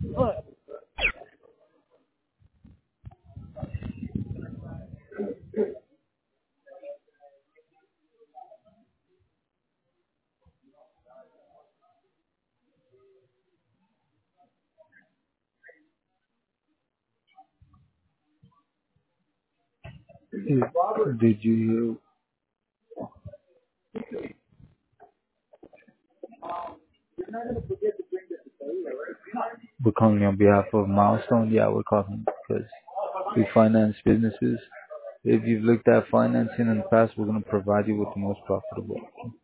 Did you we're calling on behalf of Milestone? Yeah, we're calling because we finance businesses. If you've looked at financing in the past, we're going to provide you with the most profitable.